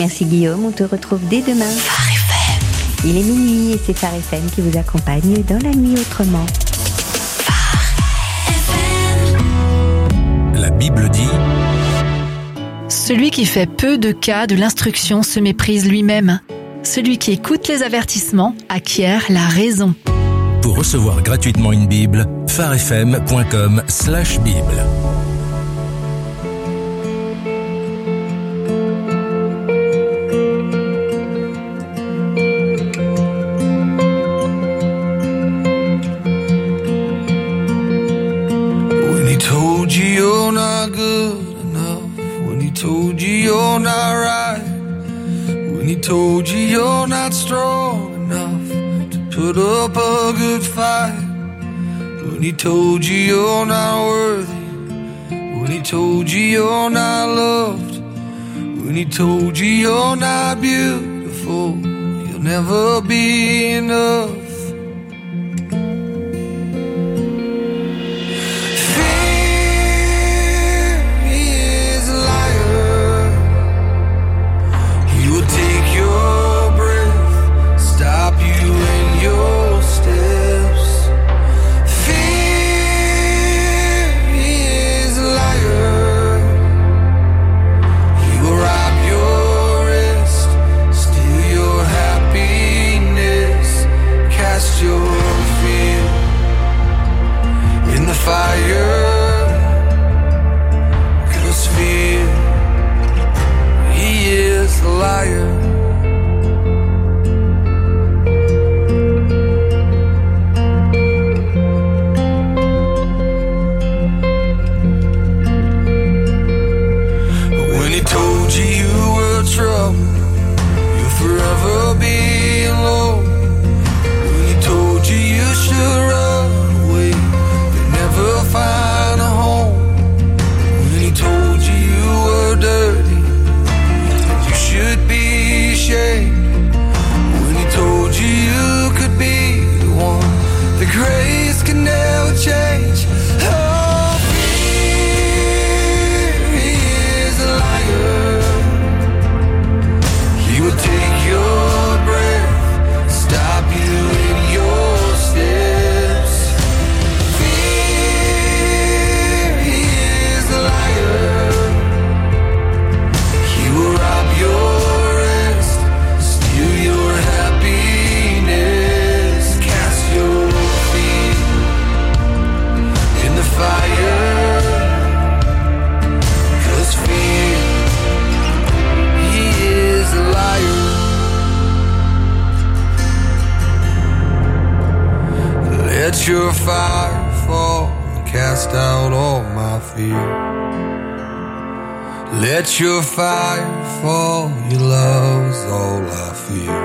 Merci Guillaume, on te retrouve dès demain. Phare FM. Il est minuit et c'est Phare FM qui vous accompagne dans la nuit autrement. La Bible dit: Celui qui fait peu de cas de l'instruction se méprise lui-même. Celui qui écoute les avertissements acquiert la raison. Pour recevoir gratuitement une Bible, pharefm.com/Bible. When he told you you're not good enough, when he told you you're not right, when he told you you're not strong enough to put up a good fight, when he told you you're not worthy, when he told you you're not loved, when he told you you're not beautiful, you'll never be enough. Let your fire fall and cast out all my fear. Let your fire fall, your love's all I fear.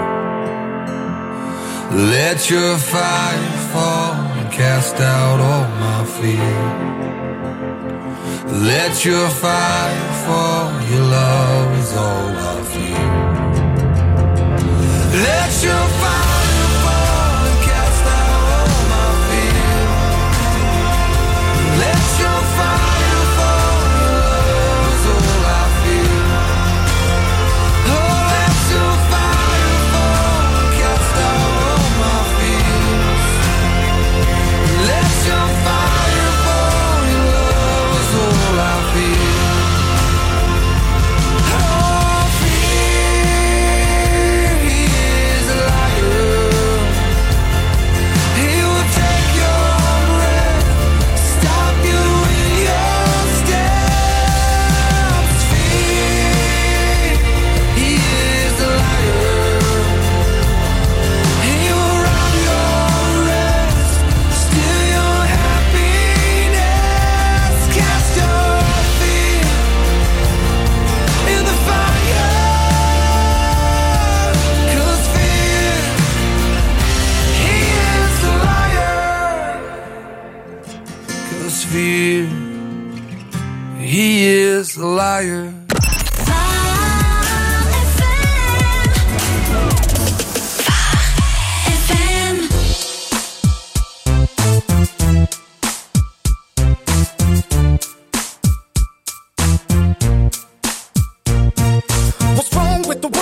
Let your fire fall and cast out all my fear. Let your fire fall, your love is all I fear. Let your fire He is a liar. What's wrong with the world?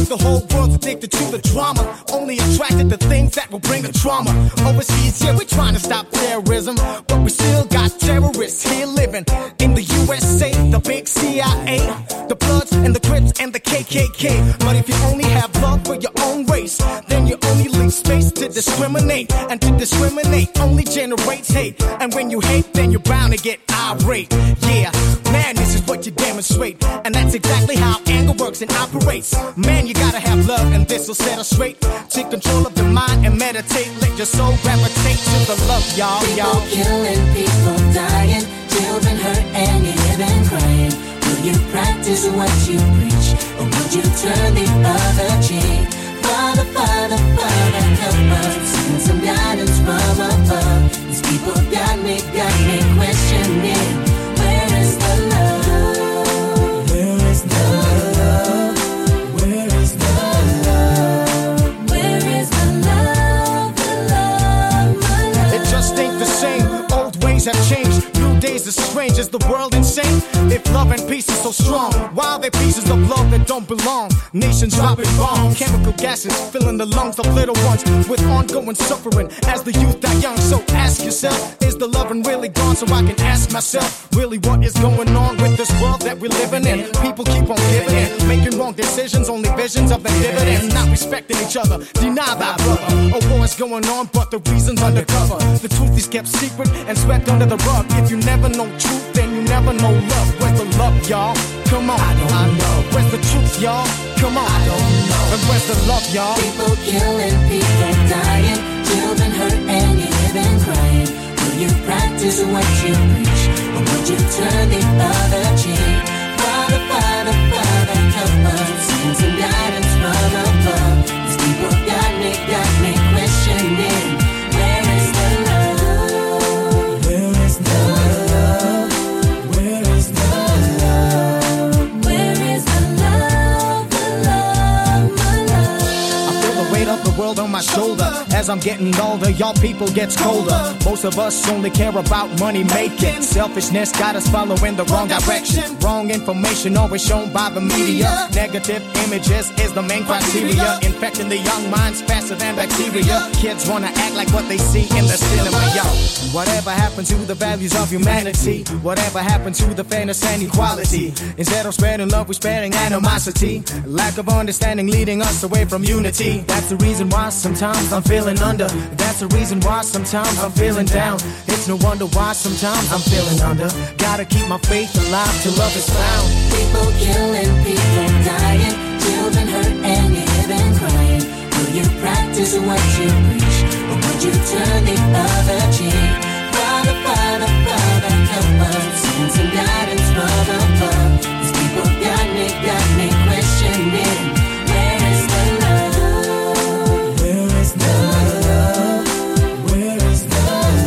the whole world's addicted to the drama, only attracted to things that will bring the trauma. Overseas, yeah, we're trying to stop terrorism, but we still got terrorists here living in the USA, the big CIA, the Bloods and the Crips and the KKK. But if you only have love for your own race, then you only leave space to discriminate, and to discriminate only generates hate. And when you hate, then you're bound to get irate. Yeah, madness is what you demonstrate, and that's exactly how anger works and operates. Man, you gotta have love, and this'll set us straight. Take control of the mind and meditate. Let your soul gravitate to the love, y'all. People killing, people dying, children hurt and you hear them crying. Will you practice what you preach, or would you turn the other cheek? Father, Father, Father, help us. Send some guidance from above. These people got me questioning. Where is the love? Where is the love? Where is the love? Where is the love? The love, my love. It just ain't the same. Old ways have changed. New days are strange. Is the world insane? If love and peace is so strong, why are there pieces of love that don't belong? Nations dropping bombs, chemical gases filling the lungs of little ones with ongoing suffering as the youth die young. So ask yourself, is the loving really gone? So I can ask myself, really what is going on with this world that we're living in? People keep on giving in, making wrong decisions, only visions of the dividends, not respecting each other, deny thy brother. A war is going on, but the reason's undercover. The truth is kept secret and swept under the rug. If you never know truth, then you never know love. Where's the love, y'all? Come on, I don't know. Where's the truth, y'all? Come on, I don't know. And where's the love, y'all? People killing, people dying, children hurt and you hear them crying. Will you practice what you preach, or would you turn the other cheek? Father, Father, Father, help us. Send some guidance from above. These people got me questioning. Where is the love? Where is the love? Where is the love? Where is the love? The love, my love. I feel the weight of the world on my shoulder. As I'm getting older, y'all people gets colder. Most of us only care about money making. Selfishness got us following the wrong direction. Wrong information always shown by the media. Negative images is the main criteria, infecting the young minds faster than bacteria. Kids wanna act like what they see in the cinema, yo. Whatever happened to the values of humanity? Whatever happened to the fairness and equality? Instead of spreading love, we're spreading animosity. Lack of understanding leading us away from unity. That's the reason why sometimes I'm feeling under. That's the reason why sometimes I'm feeling down. It's no wonder why sometimes I'm feeling under. Gotta keep my faith alive till love is found. People killing, people dying, children hurt and you hear them crying. Will you practice what you preach, or would you turn the other cheek? Father, Father, Father, help us. Send some guidance from above. These people got me questioning. Where is the love? Where is the love? Where is the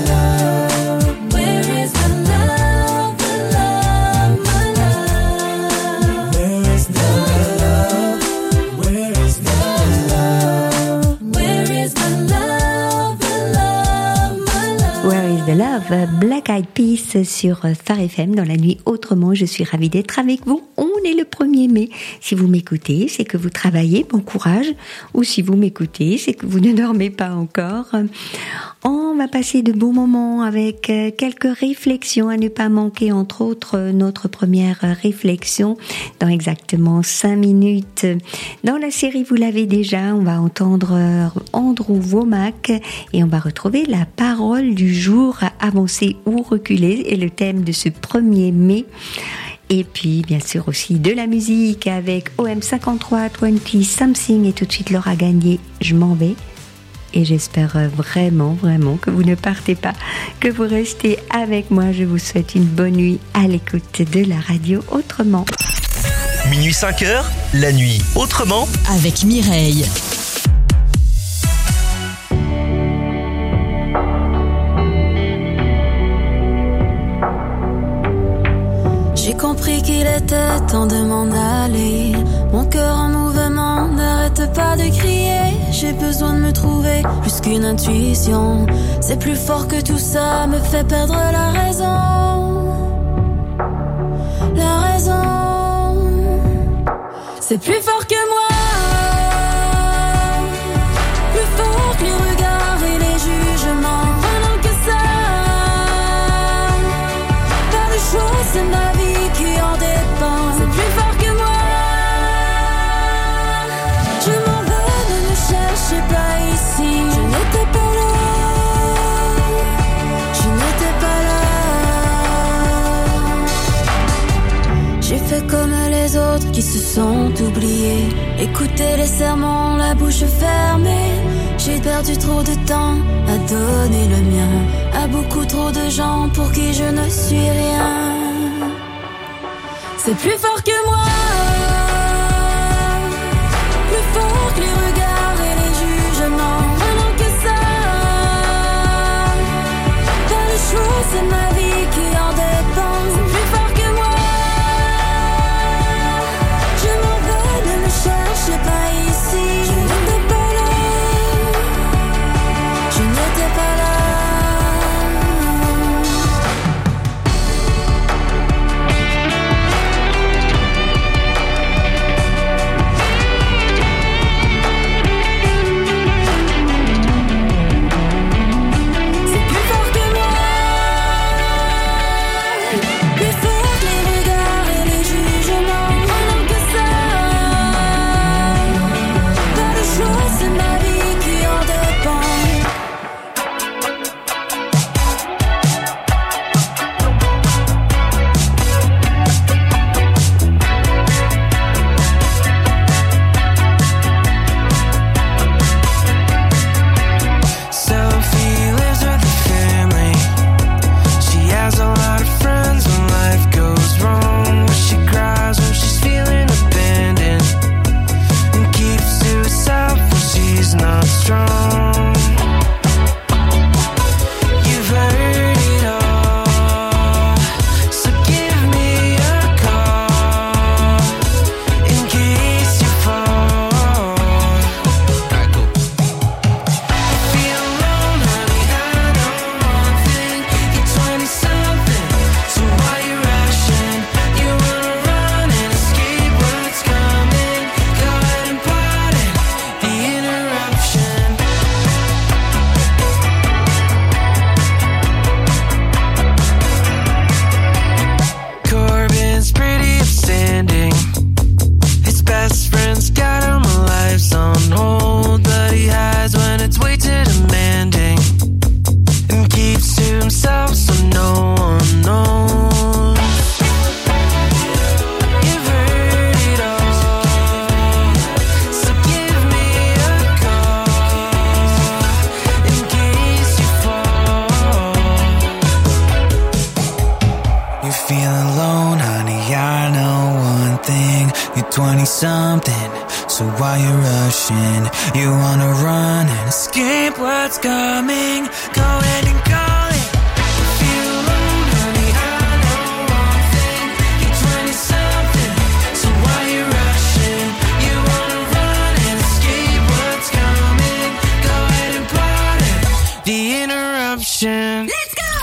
love? Where is the love? The love, my love. Where is the love? Where is the love? Where is the love? The love, my love. Where is the Love, Black Eyed Peas sur Phare FM dans la nuit autrement. Je suis ravie d'être avec vous. On est le 1er mai. Si vous m'écoutez, c'est que vous travaillez, bon courage. Ou si vous m'écoutez, c'est que vous ne dormez pas encore. On va passer de bons moments avec quelques réflexions à ne pas manquer, entre autres notre première réflexion dans exactement 5 minutes. Dans la série, vous l'avez déjà, on va entendre Andrew Womack et on va retrouver la parole du jour, avancer ou reculer, et le thème de ce 1er mai. Et puis, bien sûr, aussi de la musique avec OM53, 20 Something, et tout de suite Laura Gagné, Je m'en vais. Et j'espère vraiment, vraiment que vous ne partez pas, que vous restez avec moi. Je vous souhaite une bonne nuit à l'écoute de la radio autrement. Minuit 5h, la nuit autrement avec Mireille. J'ai compris qu'il était temps de m'en aller. Mon cœur en mouvement n'arrête pas de crier. J'ai besoin de me trouver plus qu'une intuition. C'est plus fort que tout ça, me fait perdre la raison. La raison, c'est plus fort que moi. qui se sont oubliés. Écoutez les serments, la bouche fermée. J'ai perdu trop de temps à donner le mien à beaucoup trop de gens pour qui je ne suis rien. C'est plus fort que moi, plus fort que les regards et les jugements. Vraiment que ça, pas le choix, c'est ma vie qui en dépend. C'est plus fort que moi, je m'en vais, ne me cherchez pas ici. Je n'étais pas là, je n'étais pas là. So while you're rushing, you wanna run and escape what's coming. Go ahead and call it. Feel alone, honey, I know one thing. You're 20-something, so while you're rushing, you wanna run and escape what's coming. Go ahead and pardon the interruption. Let's go!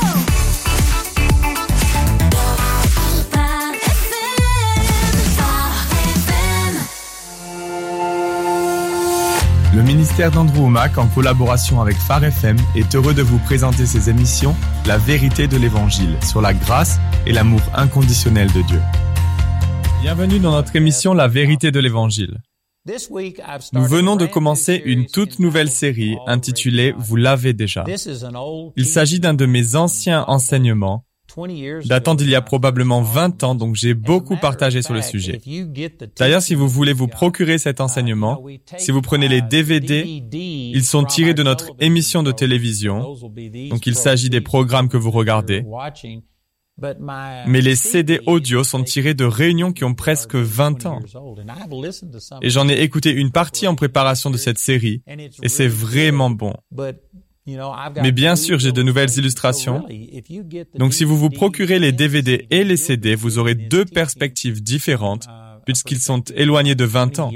Le ministère d'Andrew Wommack, en collaboration avec Phare FM, est heureux de vous présenter ses émissions « La vérité de l'Évangile » sur la grâce et l'amour inconditionnel de Dieu. Bienvenue dans notre émission « La vérité de l'Évangile ». Nous venons de commencer une toute nouvelle série intitulée « Vous l'avez déjà ». Il s'agit d'un de mes anciens enseignements, datant d'il y a probablement 20 ans, donc j'ai beaucoup partagé sur le sujet. D'ailleurs, si vous voulez vous procurer cet enseignement, si vous prenez les DVD, ils sont tirés de notre émission de télévision, donc il s'agit des programmes que vous regardez. Mais les CD audio sont tirés de réunions qui ont presque 20 ans. Et j'en ai écouté une partie en préparation de cette série, et c'est vraiment bon. Mais bien sûr, j'ai de nouvelles illustrations. Donc si vous vous procurez les DVD et les CD, vous aurez deux perspectives différentes, puisqu'ils sont éloignés de 20 ans.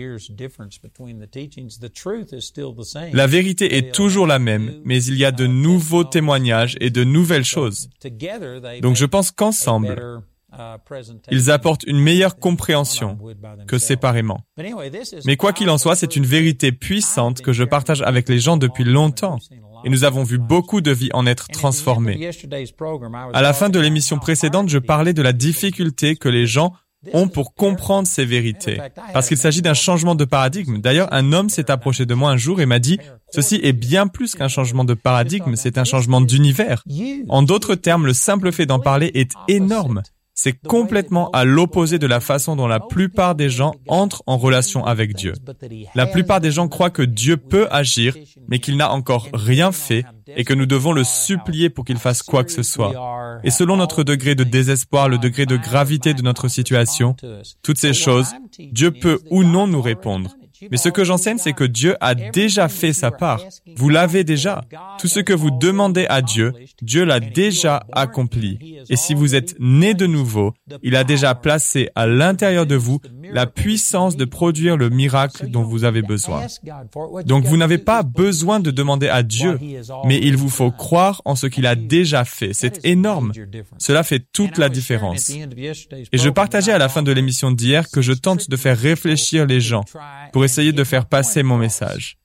La vérité est toujours la même, mais il y a de nouveaux témoignages et de nouvelles choses. Donc je pense qu'ensemble, ils apportent une meilleure compréhension que séparément. Mais quoi qu'il en soit, c'est une vérité puissante que je partage avec les gens depuis longtemps. Et nous avons vu beaucoup de vies en être transformées. À la fin de l'émission précédente, je parlais de la difficulté que les gens ont pour comprendre ces vérités. Parce qu'il s'agit d'un changement de paradigme. D'ailleurs, un homme s'est approché de moi un jour et m'a dit « Ceci est bien plus qu'un changement de paradigme, c'est un changement d'univers. » En d'autres termes, le simple fait d'en parler est énorme. C'est complètement à l'opposé de la façon dont la plupart des gens entrent en relation avec Dieu. La plupart des gens croient que Dieu peut agir, mais qu'il n'a encore rien fait et que nous devons le supplier pour qu'il fasse quoi que ce soit. Et selon notre degré de désespoir, le degré de gravité de notre situation, toutes ces choses, Dieu peut ou non nous répondre. Mais ce que j'enseigne, c'est que Dieu a déjà fait sa part. Vous l'avez déjà. Tout ce que vous demandez à Dieu, Dieu l'a déjà accompli. Et si vous êtes né de nouveau, il a déjà placé à l'intérieur de vous la puissance de produire le miracle dont vous avez besoin. Donc vous n'avez pas besoin de demander à Dieu, mais il vous faut croire en ce qu'il a déjà fait. C'est énorme. Cela fait toute la différence. Et je partageais à la fin de l'émission d'hier que je tente de faire réfléchir les gens pour essayer de faire passer mon message.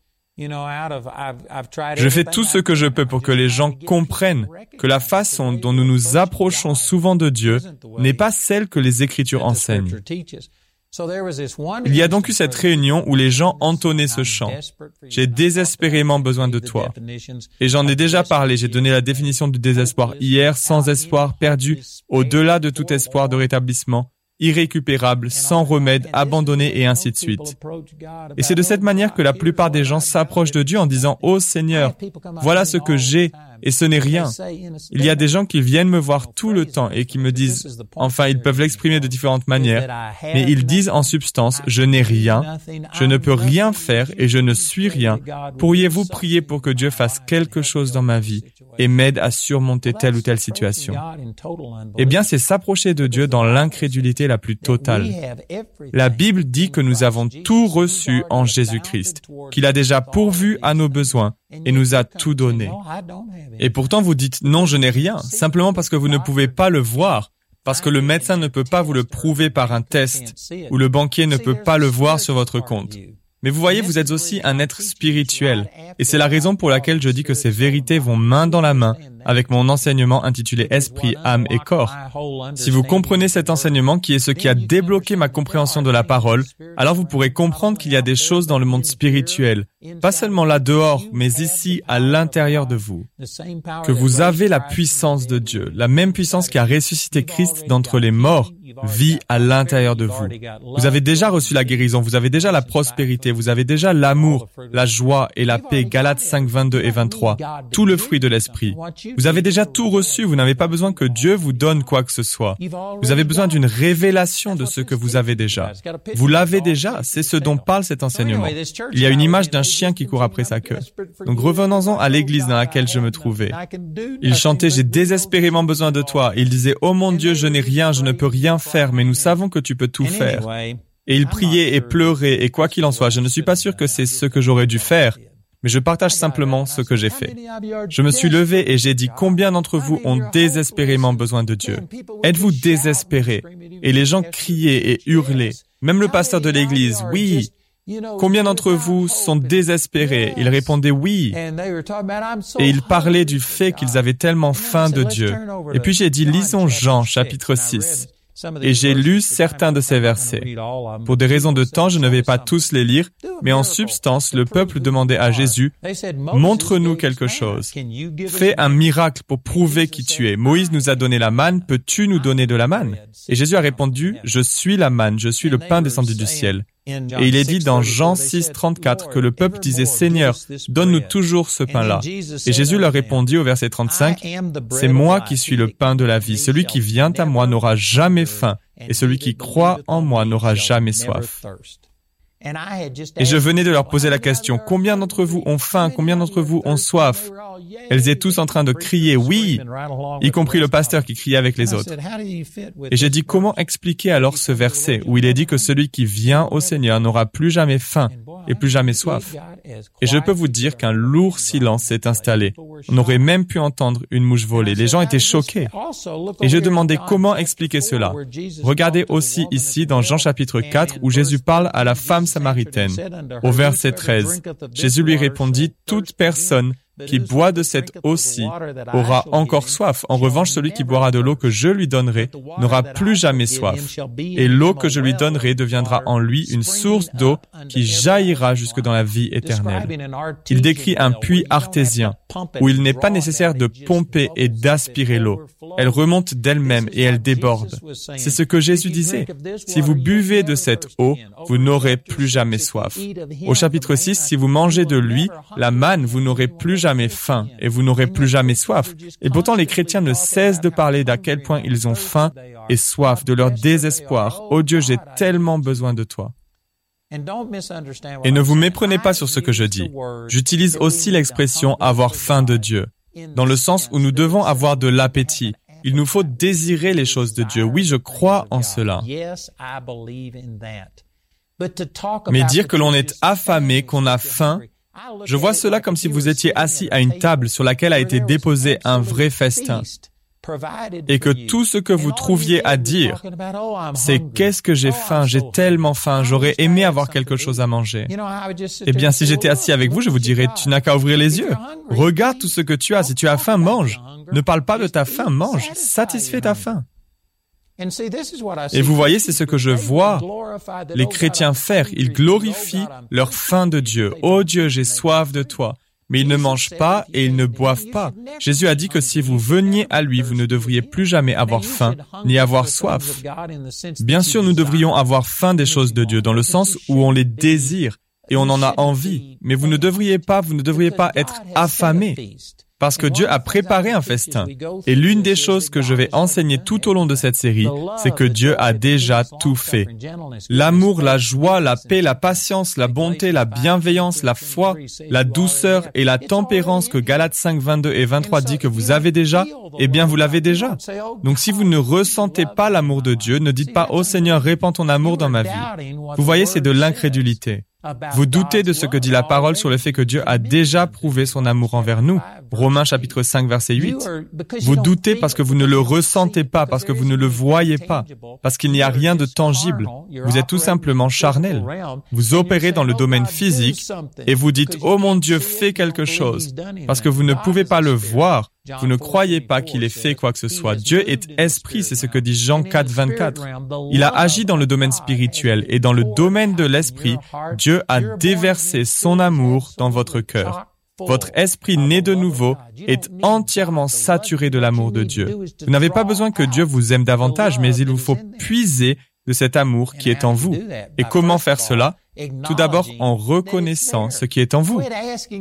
Je fais tout ce que je peux pour que les gens comprennent que la façon dont nous nous approchons souvent de Dieu n'est pas celle que les Écritures enseignent. Il y a donc eu cette réunion où les gens entonnaient ce chant. J'ai désespérément besoin de toi. Et j'en ai déjà parlé, j'ai donné la définition du désespoir hier, sans espoir, perdu, au-delà de tout espoir de rétablissement, irrécupérable, sans remède, abandonné et ainsi de suite. Et c'est de cette manière que la plupart des gens s'approchent de Dieu en disant « Oh Seigneur, voilà ce que j'ai et ce n'est rien ». Il y a des gens qui viennent me voir tout le temps et qui me disent, enfin ils peuvent l'exprimer de différentes manières, mais ils disent en substance « Je n'ai rien, je ne peux rien faire et je ne suis rien. Pourriez-vous prier pour que Dieu fasse quelque chose dans ma vie et m'aide à surmonter telle ou telle situation ?» Eh bien, c'est s'approcher de Dieu dans l'incrédulité la plus totale. La Bible dit que nous avons tout reçu en Jésus-Christ, qu'il a déjà pourvu à nos besoins et nous a tout donné. Et pourtant, vous dites « Non, je n'ai rien », simplement parce que vous ne pouvez pas le voir, parce que le médecin ne peut pas vous le prouver par un test, ou le banquier ne peut pas le voir sur votre compte. Mais vous voyez, vous êtes aussi un être spirituel. Et c'est la raison pour laquelle je dis que ces vérités vont main dans la main avec mon enseignement intitulé Esprit, âme et corps. Si vous comprenez cet enseignement qui est ce qui a débloqué ma compréhension de la parole, alors vous pourrez comprendre qu'il y a des choses dans le monde spirituel, pas seulement là dehors, mais ici, à l'intérieur de vous. Que vous avez la puissance de Dieu, la même puissance qui a ressuscité Christ d'entre les morts, vit à l'intérieur de vous. Vous avez déjà reçu la guérison, vous avez déjà la prospérité, vous avez déjà l'amour, la joie et la paix, Galates 5, 22 et 23, tout le fruit de l'esprit. Vous avez déjà tout reçu, vous n'avez pas besoin que Dieu vous donne quoi que ce soit. Vous avez besoin d'une révélation de ce que vous avez déjà. Vous l'avez déjà, c'est ce dont parle cet enseignement. Il y a une image d'un chien qui court après sa queue. Donc revenons-en à l'église dans laquelle je me trouvais. Il chantait « J'ai désespérément besoin de toi ». Il disait « Oh mon Dieu, je n'ai rien, je ne peux rien faire, mais nous savons que tu peux tout faire ». Et il priait et pleurait, et quoi qu'il en soit, je ne suis pas sûr que c'est ce que j'aurais dû faire, mais je partage simplement ce que j'ai fait. Je me suis levé et j'ai dit, combien d'entre vous ont désespérément besoin de Dieu? Êtes-vous désespérés? Et les gens criaient et hurlaient. Même le pasteur de l'église, oui. Combien d'entre vous sont désespérés? Ils répondaient oui. Et ils parlaient du fait qu'ils avaient tellement faim de Dieu. Et puis j'ai dit, lisons Jean, chapitre 6. Et j'ai lu certains de ces versets. Pour des raisons de temps, je ne vais pas tous les lire, mais en substance, le peuple demandait à Jésus, « Montre-nous quelque chose. Fais un miracle pour prouver qui tu es. Moïse nous a donné la manne, peux-tu nous donner de la manne ?» Et Jésus a répondu, « Je suis la manne, je suis le pain descendu du ciel. » Et il est dit dans Jean 6, 34 que le peuple disait « Seigneur, donne-nous toujours ce pain-là. » Et Jésus leur répondit au verset 35 « C'est moi qui suis le pain de la vie. Celui qui vient à moi n'aura jamais faim, et celui qui croit en moi n'aura jamais soif. » Et je venais de leur poser la question, combien d'entre vous ont faim, combien d'entre vous ont soif? Elles étaient tous en train de crier oui, y compris le pasteur qui criait avec les autres. Et j'ai dit, comment expliquer alors ce verset où il est dit que celui qui vient au Seigneur n'aura plus jamais faim et plus jamais soif? Et je peux vous dire qu'un lourd silence s'est installé. On aurait même pu entendre une mouche voler. Les gens étaient choqués. Et je demandais comment expliquer cela. Regardez aussi ici dans Jean chapitre 4 où Jésus parle à la femme samaritaine. Au verset 13, Jésus lui répondit, « Toute personne qui boit de cette eau-ci aura encore soif. En revanche, celui qui boira de l'eau que je lui donnerai n'aura plus jamais soif. Et l'eau que je lui donnerai deviendra en lui une source d'eau qui jaillira jusque dans la vie éternelle. Il décrit un puits artésien où il n'est pas nécessaire de pomper et d'aspirer l'eau. Elle remonte d'elle-même et elle déborde. C'est ce que Jésus disait. Si vous buvez de cette eau, vous n'aurez plus jamais soif. Au chapitre 6, si vous mangez de lui, la manne, vous n'aurez plus jamais faim et vous n'aurez plus jamais soif. Et pourtant, les chrétiens ne cessent de parler d'à quel point ils ont faim et soif, de leur désespoir. Oh Dieu, j'ai tellement besoin de toi. Et ne vous méprenez pas sur ce que je dis. J'utilise aussi l'expression « avoir faim de Dieu », dans le sens où nous devons avoir de l'appétit. Il nous faut désirer les choses de Dieu. Oui, je crois en cela. Mais dire que l'on est affamé, qu'on a faim, je vois cela comme si vous étiez assis à une table sur laquelle a été déposé un vrai festin. Et que tout ce que vous trouviez à dire, c'est « qu'est-ce que j'ai faim, j'ai tellement faim, j'aurais aimé avoir quelque chose à manger ». Eh bien, si j'étais assis avec vous, je vous dirais « tu n'as qu'à ouvrir les yeux, regarde tout ce que tu as, si tu as faim, mange, ne parle pas de ta faim, mange, satisfais ta faim ». Et vous voyez, c'est ce que je vois les chrétiens faire, ils glorifient leur faim de Dieu. « Oh Dieu, j'ai soif de toi ». Mais ils ne mangent pas et ils ne boivent pas. Jésus a dit que si vous veniez à lui, vous ne devriez plus jamais avoir faim ni avoir soif. Bien sûr, nous devrions avoir faim des choses de Dieu, dans le sens où on les désire et on en a envie. Mais vous ne devriez pas être affamés. Parce que Dieu a préparé un festin. Et l'une des choses que je vais enseigner tout au long de cette série, c'est que Dieu a déjà tout fait. L'amour, la joie, la paix, la patience, la bonté, la bienveillance, la foi, la douceur et la tempérance que Galates 5, 22 et 23 dit que vous avez déjà, eh bien vous l'avez déjà. Donc si vous ne ressentez pas l'amour de Dieu, ne dites pas « Oh Seigneur, répands ton amour dans ma vie ». Vous voyez, c'est de l'incrédulité. Vous doutez de ce que dit la parole sur le fait que Dieu a déjà prouvé son amour envers nous. Romains chapitre 5 verset 8. Vous doutez parce que vous ne le ressentez pas, parce que vous ne le voyez pas, parce qu'il n'y a rien de tangible. Vous êtes tout simplement charnel. Vous opérez dans le domaine physique et vous dites « Oh mon Dieu, fais quelque chose » parce que vous ne pouvez pas le voir. Vous ne croyez pas qu'il ait fait quoi que ce soit. Dieu est esprit, c'est ce que dit Jean 4, 24. Il a agi dans le domaine spirituel et dans le domaine de l'esprit, Dieu a déversé son amour dans votre cœur. Votre esprit né de nouveau est entièrement saturé de l'amour de Dieu. Vous n'avez pas besoin que Dieu vous aime davantage, mais il vous faut puiser de cet amour qui est en vous. Et comment faire cela? Tout d'abord en reconnaissant ce qui est en vous.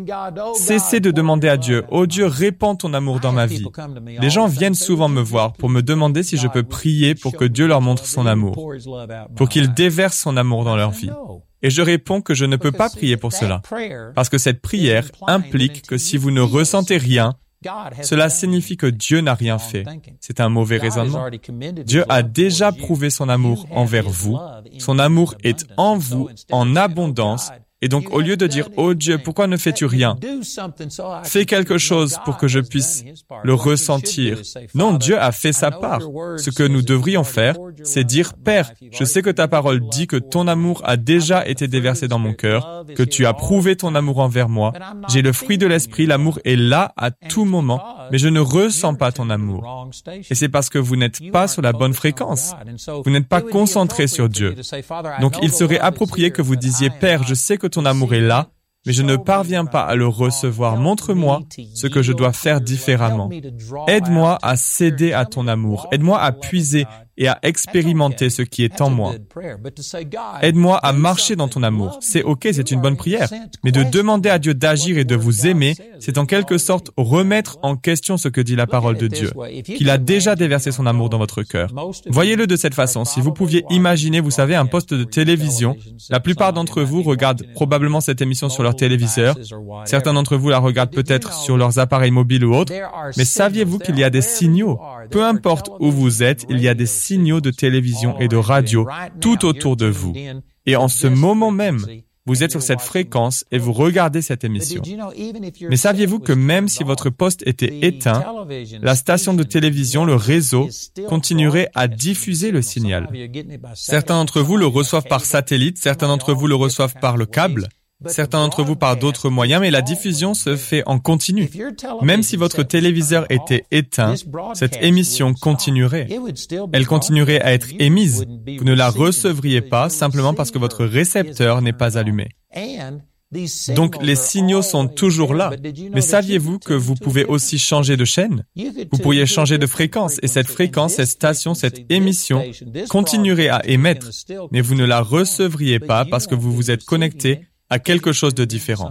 Cessez de demander à Dieu, « Oh Dieu, répands ton amour dans ma vie ». Les gens viennent souvent me voir pour me demander si je peux prier pour que Dieu leur montre son amour, pour qu'il déverse son amour dans leur vie. Et je réponds que je ne peux pas prier pour cela, parce que cette prière implique que si vous ne ressentez rien, cela signifie que Dieu n'a rien fait. C'est un mauvais raisonnement. Dieu a déjà prouvé son amour envers vous. Son amour est en vous en abondance. Et donc, au lieu de dire « Oh Dieu, pourquoi ne fais-tu rien ?» Fais quelque chose pour que je puisse le ressentir. Non, Dieu a fait sa part. Ce que nous devrions faire, c'est dire « Père, je sais que ta parole dit que ton amour a déjà été déversé dans mon cœur, que tu as prouvé ton amour envers moi. J'ai le fruit de l'esprit, l'amour est là à tout moment, mais je ne ressens pas ton amour. » Et c'est parce que vous n'êtes pas sur la bonne fréquence. Vous n'êtes pas concentré sur Dieu. Donc, il serait approprié que vous disiez « Père, je sais que ton amour est là, mais je ne parviens pas à le recevoir. Montre-moi ce que je dois faire différemment. Aide-moi à céder à ton amour. Aide-moi à puiser et à expérimenter ce qui est en moi. Aide-moi à marcher dans ton amour. C'est OK, c'est une bonne prière. Mais de demander à Dieu d'agir et de vous aimer, c'est en quelque sorte remettre en question ce que dit la parole de Dieu, qu'il a déjà déversé son amour dans votre cœur. Voyez-le de cette façon. Si vous pouviez imaginer, vous savez, un poste de télévision, la plupart d'entre vous regardent probablement cette émission sur leur téléviseur. Certains d'entre vous la regardent peut-être sur leurs appareils mobiles ou autres. Mais saviez-vous qu'il y a des signaux? Peu importe où vous êtes, il y a des signaux de télévision et de radio tout autour de vous. Et en ce moment même, vous êtes sur cette fréquence et vous regardez cette émission. Mais saviez-vous que même si votre poste était éteint, la station de télévision, le réseau, continuerait à diffuser le signal? Certains d'entre vous le reçoivent par satellite, certains d'entre vous le reçoivent par le câble. Certains d'entre vous par d'autres moyens, mais la diffusion se fait en continu. Même si votre téléviseur était éteint, cette émission continuerait. Elle continuerait à être émise. Vous ne la recevriez pas simplement parce que votre récepteur n'est pas allumé. Donc les signaux sont toujours là. Mais saviez-vous que vous pouvez aussi changer de chaîne? Vous pourriez changer de fréquence et cette fréquence, cette station, cette émission continuerait à émettre, mais vous ne la recevriez pas parce que vous vous êtes connecté à quelque chose de différent.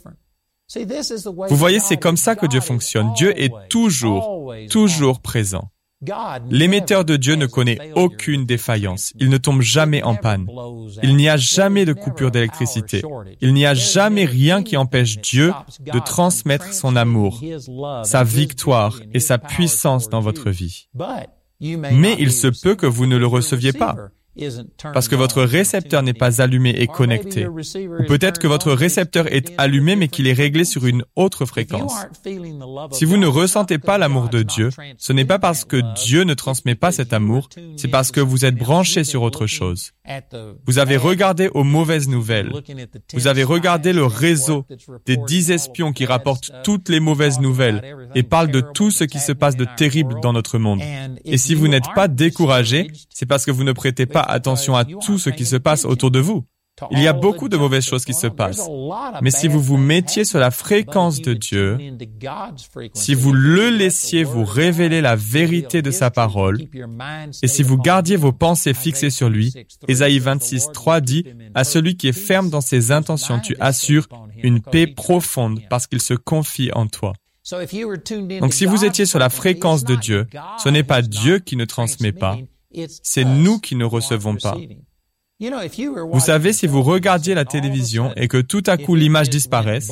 Vous voyez, c'est comme ça que Dieu fonctionne. Dieu est toujours présent. L'émetteur de Dieu ne connaît aucune défaillance. Il ne tombe jamais en panne. Il n'y a jamais de coupure d'électricité. Il n'y a jamais rien qui empêche Dieu de transmettre son amour, sa victoire et sa puissance dans votre vie. Mais il se peut que vous ne le receviez pas, parce que votre récepteur n'est pas allumé et connecté. Ou peut-être que votre récepteur est allumé mais qu'il est réglé sur une autre fréquence. Si vous ne ressentez pas l'amour de Dieu, ce n'est pas parce que Dieu ne transmet pas cet amour, c'est parce que vous êtes branché sur autre chose. Vous avez regardé aux mauvaises nouvelles. Vous avez regardé le réseau des 10 espions qui rapportent toutes les mauvaises nouvelles et parlent de tout ce qui se passe de terrible dans notre monde. Et si vous n'êtes pas découragé, c'est parce que vous ne prêtez pas attention à tout ce qui se passe autour de vous. Il y a beaucoup de mauvaises choses qui se passent. Mais si vous vous mettiez sur la fréquence de Dieu, si vous le laissiez vous révéler la vérité de sa parole, et si vous gardiez vos pensées fixées sur lui, Ésaïe 26:3 dit « À celui qui est ferme dans ses intentions, tu assures une paix profonde parce qu'il se confie en toi. » Donc si vous étiez sur la fréquence de Dieu, ce n'est pas Dieu qui ne transmet pas, c'est nous qui ne recevons pas. Vous savez, si vous regardiez la télévision et que tout à coup l'image disparaisse,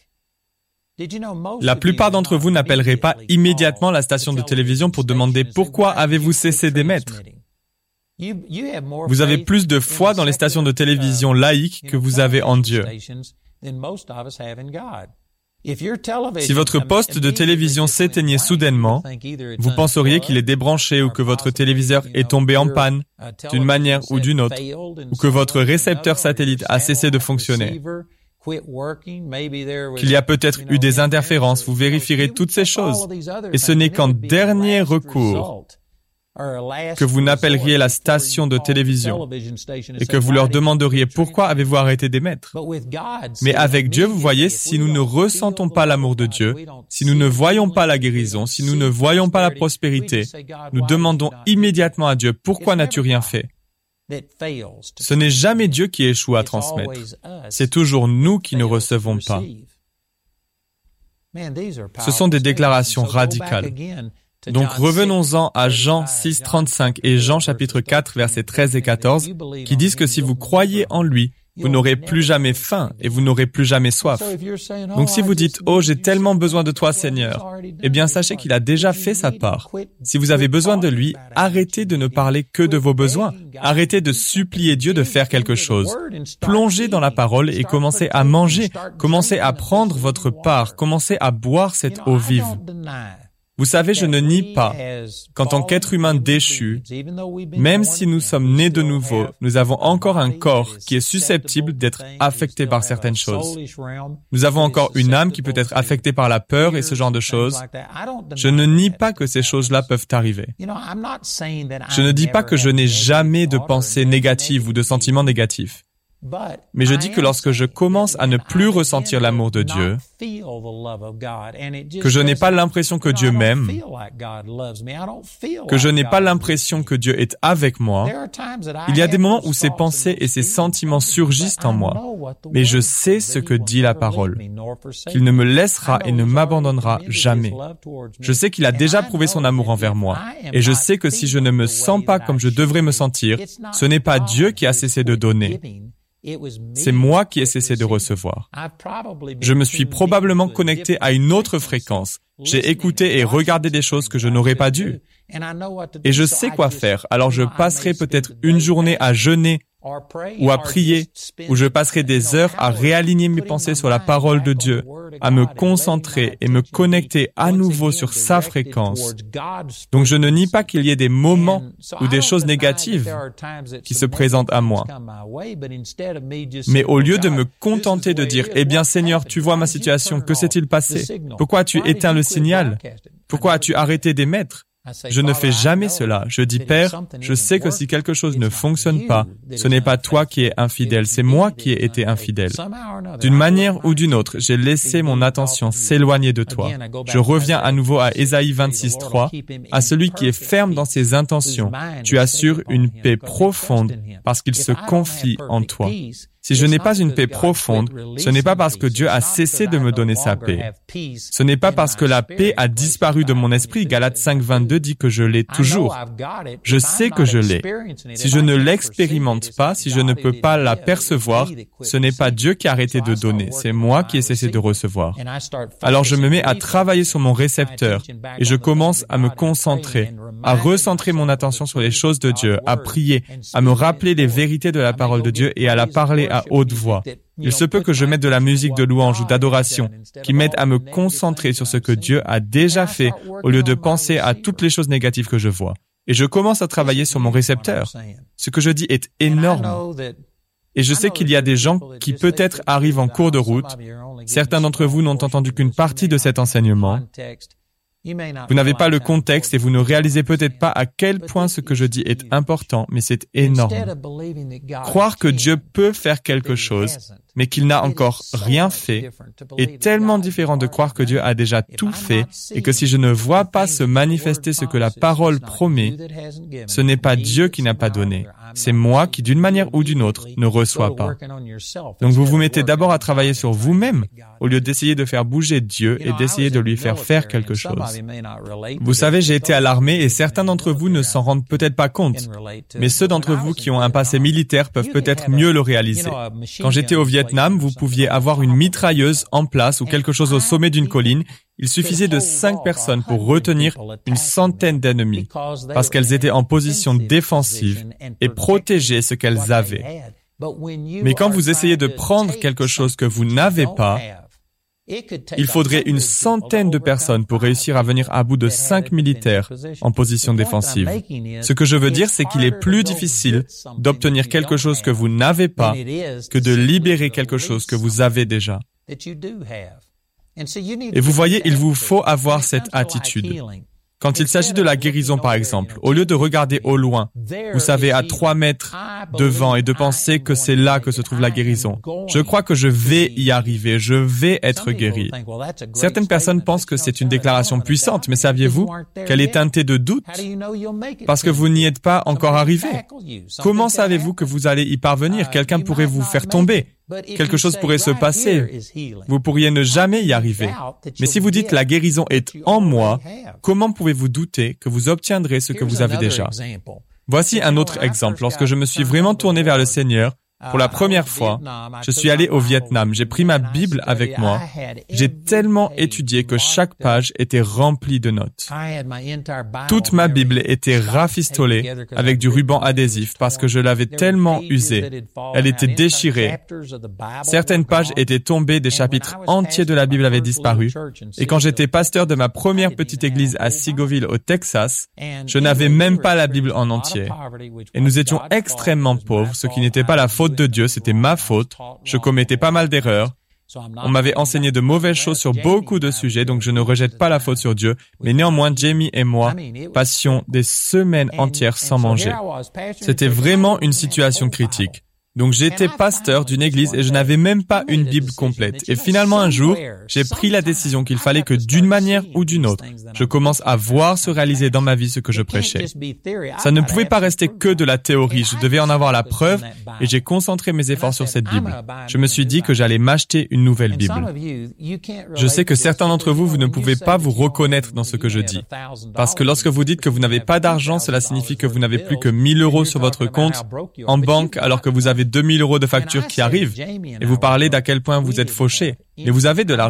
la plupart d'entre vous n'appelleraient pas immédiatement la station de télévision pour demander pourquoi avez-vous cessé d'émettre. Vous avez plus de foi dans les stations de télévision laïques que vous avez en Dieu. Si votre poste de télévision s'éteignait soudainement, vous penseriez qu'il est débranché ou que votre téléviseur est tombé en panne d'une manière ou d'une autre, ou que votre récepteur satellite a cessé de fonctionner, qu'il y a peut-être eu des interférences. Vous vérifierez toutes ces choses. Et ce n'est qu'en dernier recours que vous n'appelleriez la station de télévision et que vous leur demanderiez pourquoi avez-vous arrêté d'émettre. Mais avec Dieu, vous voyez, si nous ne ressentons pas l'amour de Dieu, si nous ne voyons pas la guérison, si nous ne voyons pas la prospérité, nous demandons immédiatement à Dieu, pourquoi n'as-tu rien fait? Ce n'est jamais Dieu qui échoue à transmettre. C'est toujours nous qui ne recevons pas. Ce sont des déclarations radicales. Donc revenons-en à Jean 6:35 et Jean chapitre 4 versets 13 et 14 qui disent que si vous croyez en lui, vous n'aurez plus jamais faim et vous n'aurez plus jamais soif. Donc si vous dites « Oh, j'ai tellement besoin de toi, Seigneur », eh bien sachez qu'il a déjà fait sa part. Si vous avez besoin de lui, arrêtez de ne parler que de vos besoins. Arrêtez de supplier Dieu de faire quelque chose. Plongez dans la parole et commencez à manger. Commencez à prendre votre part. Commencez à boire cette eau vive. Vous savez, je ne nie pas qu'en tant qu'être humain déchu, même si nous sommes nés de nouveau, nous avons encore un corps qui est susceptible d'être affecté par certaines choses. Nous avons encore une âme qui peut être affectée par la peur et ce genre de choses. Je ne nie pas que ces choses-là peuvent arriver. Je ne dis pas que je n'ai jamais de pensées négatives ou de sentiments négatifs. Mais je dis que lorsque je commence à ne plus ressentir l'amour de Dieu, que je n'ai pas l'impression que Dieu m'aime, que je n'ai pas l'impression que Dieu est avec moi, il y a des moments où ces pensées et ces sentiments surgissent en moi. Mais je sais ce que dit la parole, qu'il ne me laissera et ne m'abandonnera jamais. Je sais qu'il a déjà prouvé son amour envers moi. Et je sais que si je ne me sens pas comme je devrais me sentir, ce n'est pas Dieu qui a cessé de donner. C'est moi qui ai cessé de recevoir. Je me suis probablement connecté à une autre fréquence. J'ai écouté et regardé des choses que je n'aurais pas dû. Et je sais quoi faire, alors je passerai peut-être une journée à jeûner ou à prier, où je passerai des heures à réaligner mes pensées sur la parole de Dieu, à me concentrer et me connecter à nouveau sur sa fréquence. Donc je ne nie pas qu'il y ait des moments ou des choses négatives qui se présentent à moi. Mais au lieu de me contenter de dire « Eh bien Seigneur, tu vois ma situation, que s'est-il passé? Pourquoi as-tu éteint le signal? Pourquoi as-tu arrêté d'émettre ?» Je ne fais jamais cela. Je dis, Père, je sais que si quelque chose ne fonctionne pas, ce n'est pas toi qui es infidèle, c'est moi qui ai été infidèle. D'une manière ou d'une autre, j'ai laissé mon attention s'éloigner de toi. Je reviens à nouveau à Ésaïe 26:3. À celui qui est ferme dans ses intentions, tu assures une paix profonde parce qu'il se confie en toi. Si je n'ai pas une paix profonde, ce n'est pas parce que Dieu a cessé de me donner sa paix. Ce n'est pas parce que la paix a disparu de mon esprit. Galates 5:22 dit que je l'ai toujours. Je sais que je l'ai. Si je ne l'expérimente pas, si je ne peux pas la percevoir, ce n'est pas Dieu qui a arrêté de donner, c'est moi qui ai cessé de recevoir. Alors je me mets à travailler sur mon récepteur et je commence à me concentrer, à recentrer mon attention sur les choses de Dieu, à prier, à me rappeler les vérités de la parole de Dieu et à la parler à haute voix. Il se peut que je mette de la musique de louange ou d'adoration qui m'aide à me concentrer sur ce que Dieu a déjà fait au lieu de penser à toutes les choses négatives que je vois. Et je commence à travailler sur mon récepteur. Ce que je dis est énorme. Et je sais qu'il y a des gens qui peut-être arrivent en cours de route. Certains d'entre vous n'ont entendu qu'une partie de cet enseignement. Vous n'avez pas le contexte et vous ne réalisez peut-être pas à quel point ce que je dis est important, mais c'est énorme. Croire que Dieu peut faire quelque chose, mais qu'il n'a encore rien fait, est tellement différent de croire que Dieu a déjà tout fait et que si je ne vois pas se manifester ce que la parole promet, ce n'est pas Dieu qui n'a pas donné. C'est moi qui, d'une manière ou d'une autre, ne reçois pas. Donc vous vous mettez d'abord à travailler sur vous-même au lieu d'essayer de faire bouger Dieu et d'essayer de lui faire faire quelque chose. Vous savez, j'ai été à l'armée et certains d'entre vous ne s'en rendent peut-être pas compte, mais ceux d'entre vous qui ont un passé militaire peuvent peut-être mieux le réaliser. Quand j'étais au Vietnam, vous pouviez avoir une mitrailleuse en place ou quelque chose au sommet d'une colline. Il suffisait de 5 personnes pour retenir une centaine d'ennemis, parce qu'elles étaient en position défensive et protégeaient ce qu'elles avaient. Mais quand vous essayez de prendre quelque chose que vous n'avez pas, il faudrait une centaine de personnes pour réussir à venir à bout de 5 militaires en position défensive. Ce que je veux dire, c'est qu'il est plus difficile d'obtenir quelque chose que vous n'avez pas que de libérer quelque chose que vous avez déjà. Et vous voyez, il vous faut avoir cette attitude. Quand il s'agit de la guérison, par exemple, au lieu de regarder au loin, vous savez, à 3 mètres devant et de penser que c'est là que se trouve la guérison, je crois que je vais y arriver, je vais être guéri. Certaines personnes pensent que c'est une déclaration puissante, mais saviez-vous qu'elle est teintée de doute? Parce que vous n'y êtes pas encore arrivé. Comment savez-vous que vous allez y parvenir? Quelqu'un pourrait vous faire tomber. Quelque chose pourrait se passer. Vous pourriez ne jamais y arriver. Mais si vous dites la guérison est en moi, comment pouvez-vous douter que vous obtiendrez ce que vous avez déjà? Voici un autre exemple. Lorsque je me suis vraiment tourné vers le Seigneur, pour la première fois, je suis allé au Vietnam. J'ai pris ma Bible avec moi. J'ai tellement étudié que chaque page était remplie de notes. Toute ma Bible était rafistolée avec du ruban adhésif parce que je l'avais tellement usée. Elle était déchirée. Certaines pages étaient tombées, des chapitres entiers de la Bible avaient disparu. Et quand j'étais pasteur de ma première petite église à Seagoville au Texas, je n'avais même pas la Bible en entier. Et nous étions extrêmement pauvres, ce qui n'était pas la faute de Dieu, c'était ma faute. Je commettais pas mal d'erreurs. On m'avait enseigné de mauvaises choses sur beaucoup de sujets, donc je ne rejette pas la faute sur Dieu. Mais néanmoins, Jamie et moi passions des semaines entières sans manger. C'était vraiment une situation critique. Donc j'étais pasteur d'une église et je n'avais même pas une Bible complète. Et finalement un jour, j'ai pris la décision qu'il fallait que d'une manière ou d'une autre, je commence à voir se réaliser dans ma vie ce que je prêchais. Ça ne pouvait pas rester que de la théorie, je devais en avoir la preuve et j'ai concentré mes efforts sur cette Bible. Je me suis dit que j'allais m'acheter une nouvelle Bible. Je sais que certains d'entre vous, vous ne pouvez pas vous reconnaître dans ce que je dis. Parce que lorsque vous dites que vous n'avez pas d'argent, cela signifie que vous n'avez plus que 1 000 € sur votre compte en banque alors que vous avez 2 000 € de factures qui arrivent et vous parlez d'à quel point vous êtes fauché. Mais vous avez de l'argent.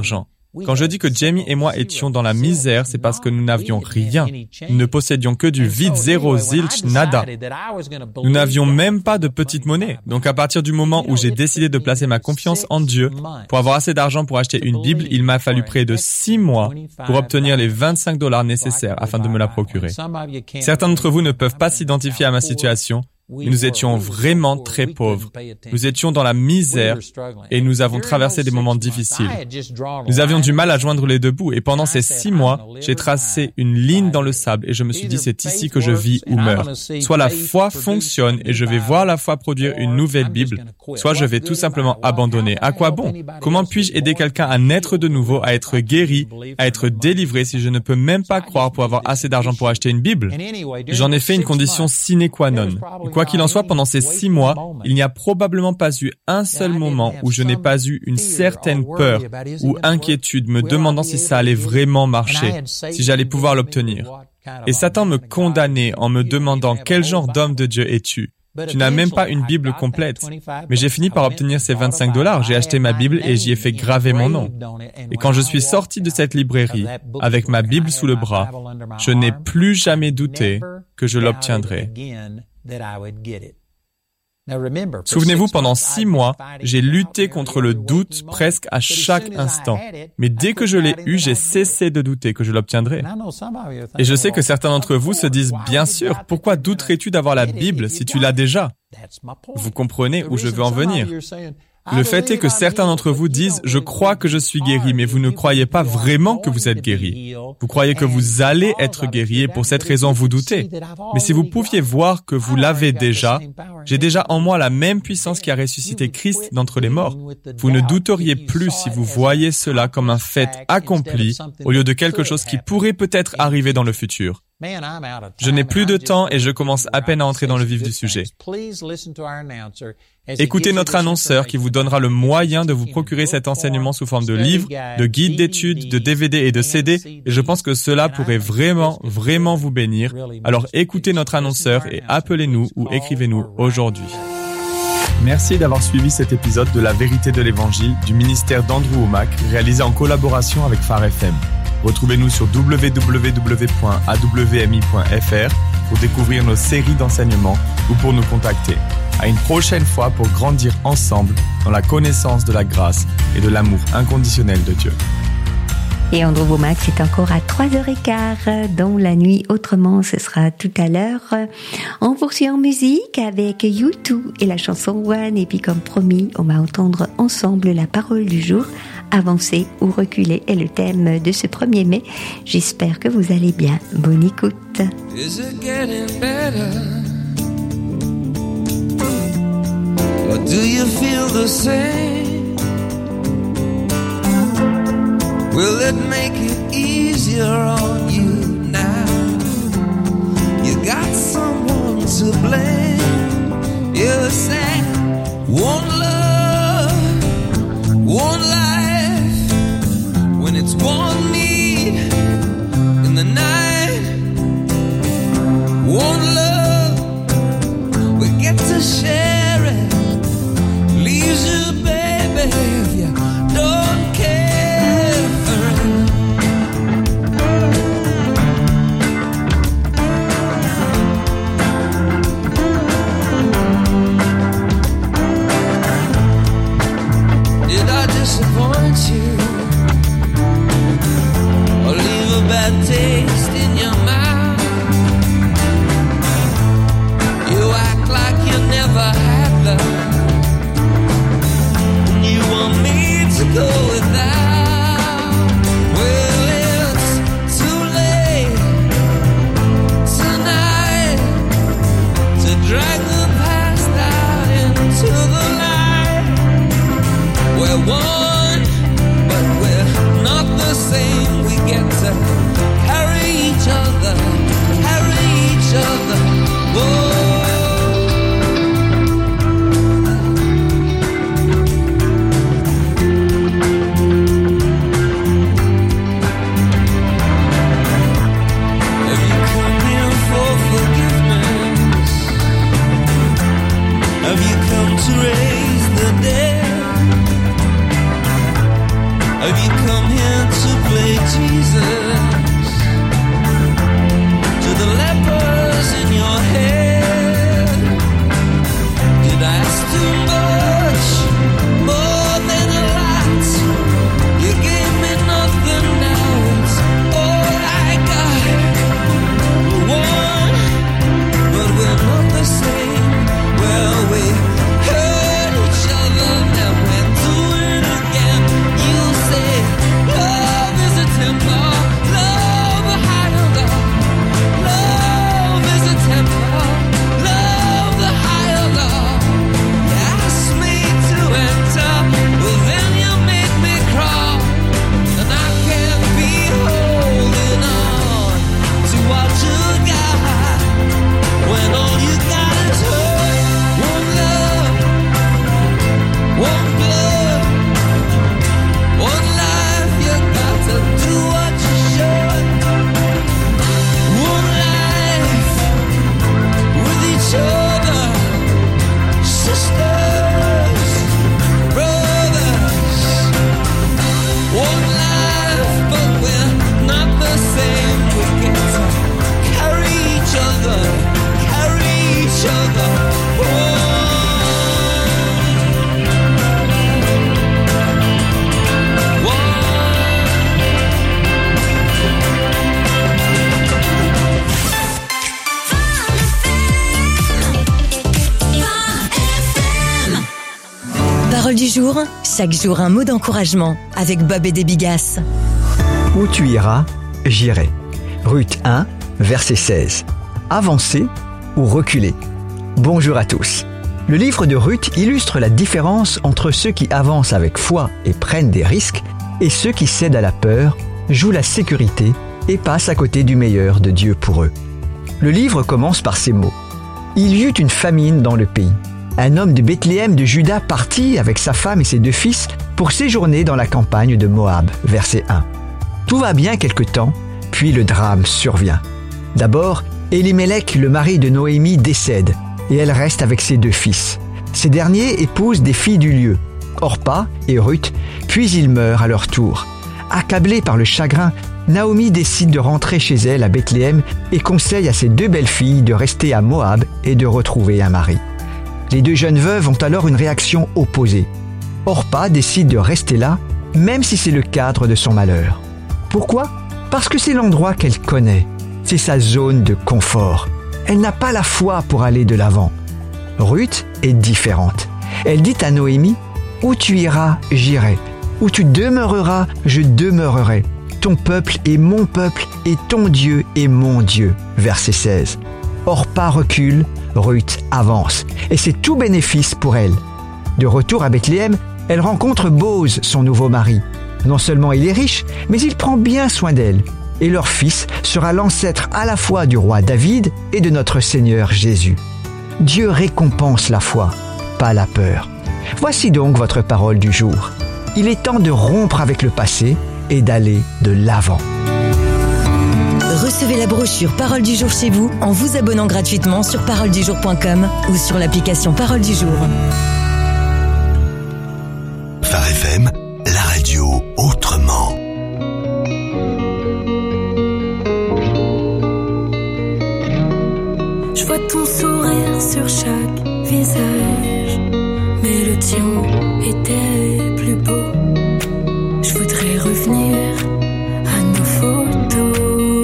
Quand je dis que Jamie et moi étions dans la misère, c'est parce que nous n'avions rien. Nous ne possédions que du vide, zéro, zilch, nada. Nous n'avions même pas de petite monnaie. Donc à partir du moment où j'ai décidé de placer ma confiance en Dieu, pour avoir assez d'argent pour acheter une Bible, il m'a fallu près de 6 mois pour obtenir les $25 nécessaires afin de me la procurer. Certains d'entre vous ne peuvent pas s'identifier à ma situation, mais nous étions vraiment très pauvres. Nous étions dans la misère et nous avons traversé des moments difficiles. Nous avions du mal à joindre les deux bouts et pendant ces 6 mois, j'ai tracé une ligne dans le sable et je me suis dit c'est ici que je vis ou meurs. Soit la foi fonctionne et je vais voir la foi produire une nouvelle Bible, soit je vais tout simplement abandonner. À quoi bon? Comment puis-je aider quelqu'un à naître de nouveau, à être guéri, à être délivré si je ne peux même pas croire pour avoir assez d'argent pour acheter une Bible? J'en ai fait une condition sine qua non. Quoi qu'il en soit, pendant ces 6 mois, il n'y a probablement pas eu un seul moment où je n'ai pas eu une certaine peur ou inquiétude me demandant si ça allait vraiment marcher, si j'allais pouvoir l'obtenir. Et Satan me condamnait en me demandant quel genre d'homme de Dieu es-tu? Tu n'as même pas une Bible complète. Mais j'ai fini par obtenir ces $25. J'ai acheté ma Bible et j'y ai fait graver mon nom. Et quand je suis sorti de cette librairie, avec ma Bible sous le bras, je n'ai plus jamais douté que je l'obtiendrais. Souvenez-vous, pendant 6 mois, j'ai lutté contre le doute presque à chaque instant. Mais dès que je l'ai eu, j'ai cessé de douter que je l'obtiendrai. Et je sais que certains d'entre vous se disent, bien sûr, pourquoi douterais-tu d'avoir la Bible si tu l'as déjà? Vous comprenez où je veux en venir. Le fait est que certains d'entre vous disent « Je crois que je suis guéri », mais vous ne croyez pas vraiment que vous êtes guéri. Vous croyez que vous allez être guéri et pour cette raison vous doutez. Mais si vous pouviez voir que vous l'avez déjà, j'ai déjà en moi la même puissance qui a ressuscité Christ d'entre les morts. Vous ne douteriez plus si vous voyez cela comme un fait accompli au lieu de quelque chose qui pourrait peut-être arriver dans le futur. Je n'ai plus de temps et je commence à peine à entrer dans le vif du sujet. Écoutez notre annonceur qui vous donnera le moyen de vous procurer cet enseignement sous forme de livres, de guides d'études, de DVD et de CD, et je pense que cela pourrait vraiment vous bénir. Alors écoutez notre annonceur et appelez-nous ou écrivez-nous aujourd'hui. Merci d'avoir suivi cet épisode de La Vérité de l'Évangile du ministère d'Andrew Wommack, réalisé en collaboration avec Phare FM. Retrouvez-nous sur www.awmi.fr pour découvrir nos séries d'enseignements ou pour nous contacter. À une prochaine fois pour grandir ensemble dans la connaissance de la grâce et de l'amour inconditionnel de Dieu. Et Andrew Wommack, c'est encore à 3h15 dans la nuit. Autrement, ce sera tout à l'heure. On poursuit en musique avec U2 et la chanson One. Et puis comme promis, on va entendre ensemble la parole du jour. Avancer ou reculer est le thème de ce 1er mai. J'espère que vous allez bien. Bonne écoute. Is it getting better? Or do you feel the same? Will it make it easier on you now? You got someone to blame. You say, one love, one life, when it's one need in the night, one love, we get to share it, leaves you, baby, if you don't care. Did I disappoint? jour un mot d'encouragement avec Bob et des Bigasses. Où tu iras, j'irai. Ruth 1, verset 16. Avancer ou reculer. Bonjour à tous. Le livre de Ruth illustre la différence entre ceux qui avancent avec foi et prennent des risques et ceux qui cèdent à la peur, jouent la sécurité et passent à côté du meilleur de Dieu pour eux. Le livre commence par ces mots. Il y eut une famine dans le pays. Un homme de Bethléem de Juda partit avec sa femme et ses 2 fils pour séjourner dans la campagne de Moab. Verset 1. Tout va bien quelque temps, puis le drame survient. D'abord, Élimélec, le mari de Noémie, décède et elle reste avec ses 2 fils. Ces derniers épousent des filles du lieu, Orpa et Ruth, puis ils meurent à leur tour. Accablée par le chagrin, Naomi décide de rentrer chez elle à Bethléem et conseille à ses 2 belles filles de rester à Moab et de retrouver un mari. Les 2 jeunes veuves ont alors une réaction opposée. Orpa décide de rester là, même si c'est le cadre de son malheur. Pourquoi ? Parce que c'est l'endroit qu'elle connaît. C'est sa zone de confort. Elle n'a pas la foi pour aller de l'avant. Ruth est différente. Elle dit à Noémie, « Où tu iras, j'irai. Où tu demeureras, je demeurerai. Ton peuple est mon peuple et ton Dieu est mon Dieu. » Verset 16. Orpa recule, Ruth avance. Et c'est tout bénéfice pour elle. De retour à Bethléem, elle rencontre Boz, son nouveau mari. Non seulement il est riche, mais il prend bien soin d'elle. Et leur fils sera l'ancêtre à la fois du roi David et de notre Seigneur Jésus. Dieu récompense la foi, pas la peur. Voici donc votre parole du jour. Il est temps de rompre avec le passé et d'aller de l'avant. Recevez la brochure Parole du jour chez vous en vous abonnant gratuitement sur paroledujour.com ou sur l'application Parole du jour. Phare FM, la radio autrement. Je vois ton sourire sur chaque visage, mais le tien était plus beau. Je voudrais revenir à nos photos.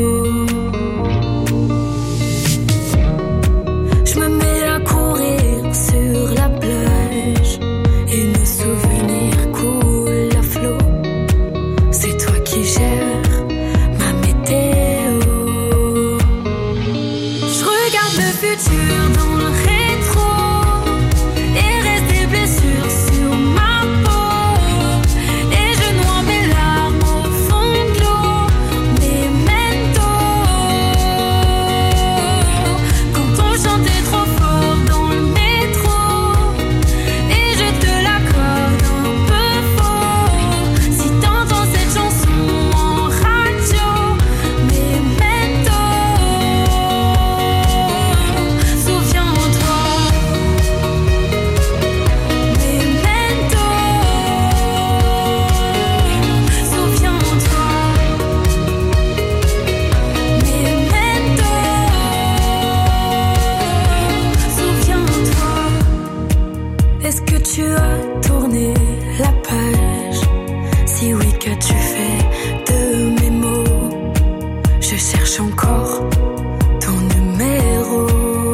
Je me mets à courir sur la plage et nos souvenirs coulent à flot. C'est toi qui gères ma météo. Je regarde le futur dans le rétro et reste des blessures sur ma peau. Et je noie mes larmes au fond de l'eau, mes mentos. Quand on chantait trop fort dans le métro, et je te l'accorde un peu faux. Si t'entends cette chanson en radio, mes mentos. Souviens-toi, mes mentos. Souviens-toi, mes mentos. Souviens-toi. Est-ce que tu as tourné la page? Si oui, qu'as-tu fait de mes mots? Je cherche encore ton numéro.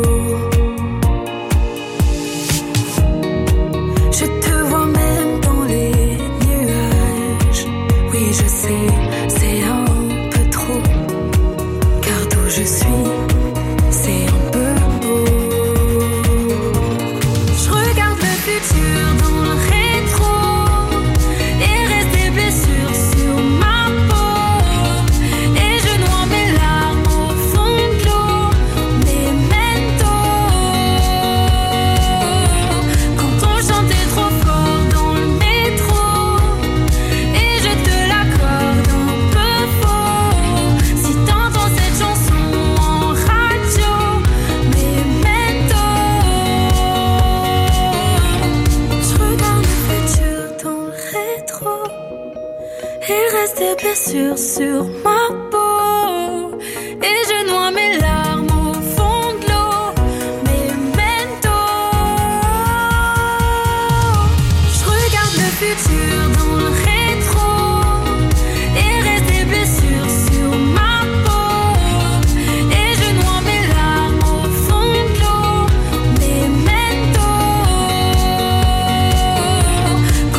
Je te vois même dans les nuages. Oui, je sais, c'est un peu trop. Car d'où je suis, c'est un peu beau. Je regarde le futur dans le rétro et reste des blessures sur ma peau. Et je noie mes larmes au fond de l'eau, mes mentos. Quand on chantait trop fort dans le métro, et je te l'accorde un peu faux. Si t'entends cette chanson en radio, mes mentos. Je regarde le futur dans le rétro et reste des blessures sur ma peau. Et je noie mes larmes au fond de l'eau, mes mentos. Je regarde le futur dans le rétro et reste des blessures sur ma peau. Et je noie mes larmes au fond de l'eau, mes mentos.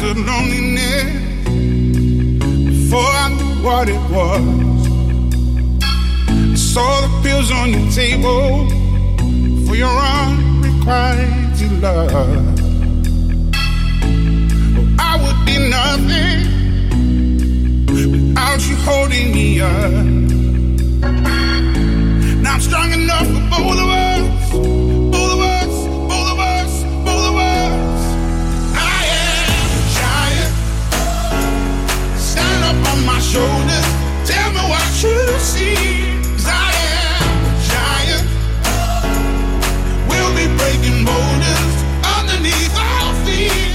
to loneliness before I knew what it was. I saw the pills on your table for your unrequited love. Oh, I would be nothing without you holding me up. Now I'm strong enough for both of us. Both of us, both of us, both of us. I am a giant. Stand up on my shoulders. Tell me what you see. 'Cause I am a giant. We'll be breaking boulders underneath our feet.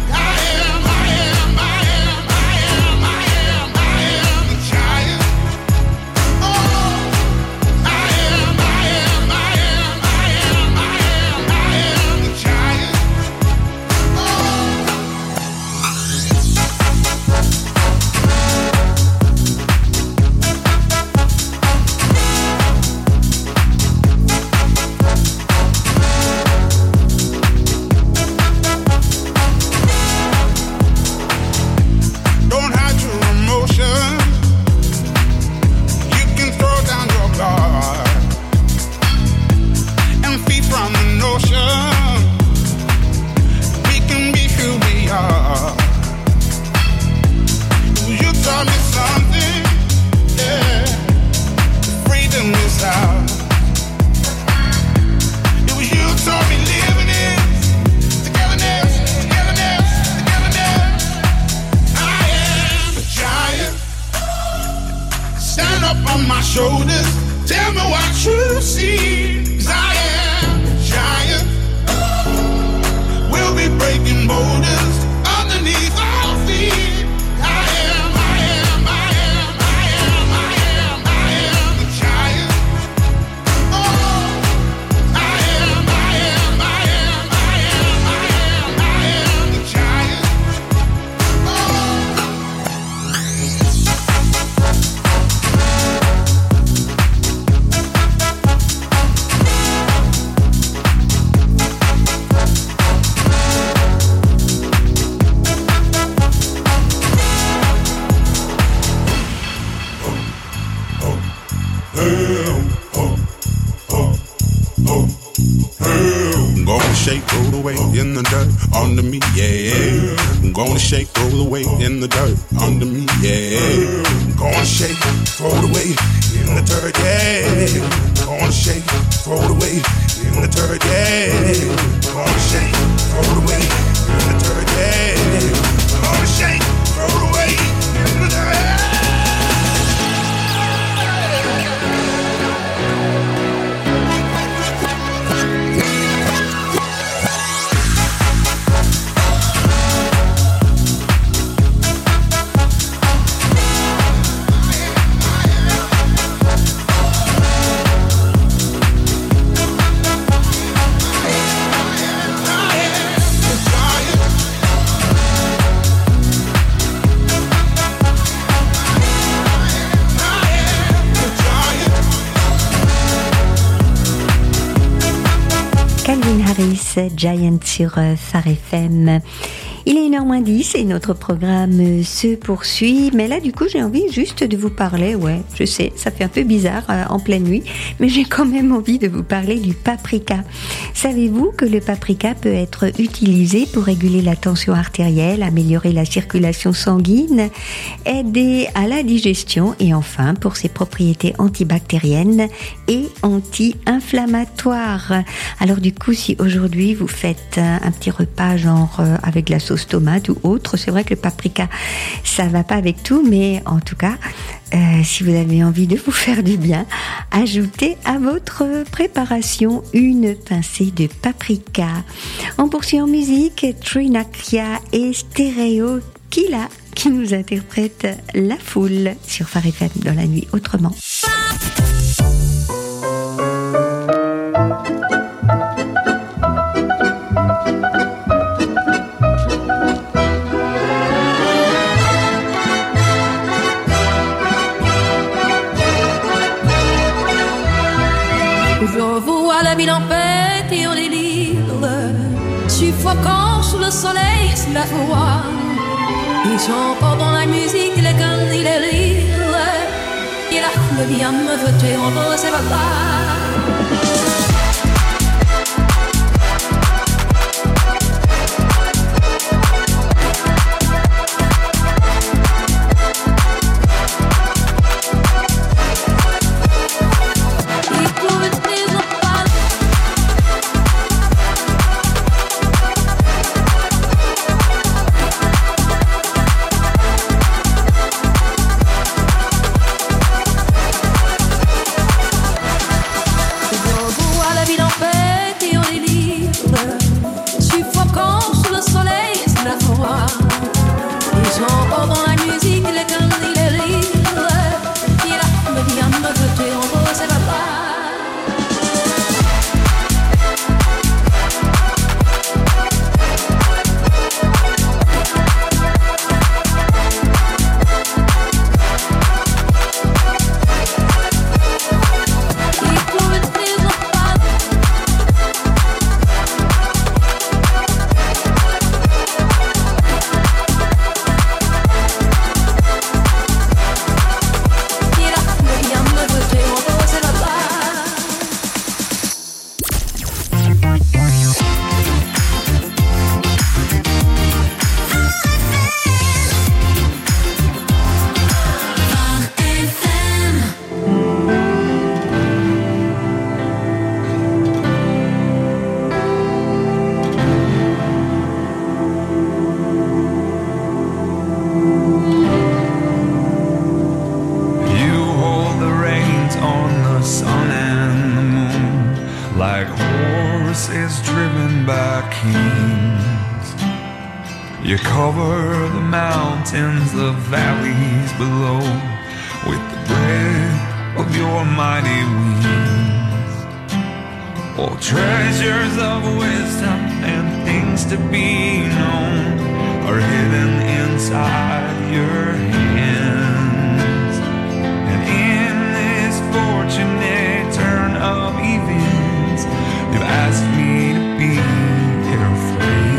Shoulders, tell me what you see. 'Cause I am a giant. We'll be breaking boulders underneath our feet. I am a giant. Oh, I am a giant. Shake, roll away in the dirt under me, yeah. I'm gonna shake, roll away in the dirt under me, yeah. I'm gonna shake, throw it away in the dirt, yeah. I'm gonna shake, throw it away in the dirt, yeah. I'm gonna shake, throw it away in the dirt, yeah. I'm gonna shake, throw it away in the dirt. Calvin Harris, Giant sur Phare FM. Il est 1h10 et notre programme se poursuit. Mais là, du coup, j'ai envie juste de vous parler. Ouais, je sais, ça fait un peu bizarre en pleine nuit, mais j'ai quand même envie de vous parler du paprika. Savez-vous que le paprika peut être utilisé pour réguler la tension artérielle, améliorer la circulation sanguine, aider à la digestion et enfin pour ses propriétés antibactériennes et anti-inflammatoires. Alors du coup, si aujourd'hui vous faites un petit repas genre avec de la sauce tomate ou autre, c'est vrai que le paprika ça va pas avec tout, mais en tout cas si vous avez envie de vous faire du bien, ajoutez à votre préparation une pincée de paprika. On poursuit en musique, Trinacria et Stereo Killa qui nous interprète La Foule sur Phare FM dans la nuit autrement. Je vois la ville en fête et en délire, suffoquant sous le soleil, sous la voix. Ils sont pas dans la musique, il est comme il est libre. Il a le bien me voter en beau, c'est pas You cover the mountains, the valleys below with the breath of your mighty wings. All treasures of wisdom and things to be known are hidden inside your hands. And in this fortunate turn of events, you've asked me to be your friend.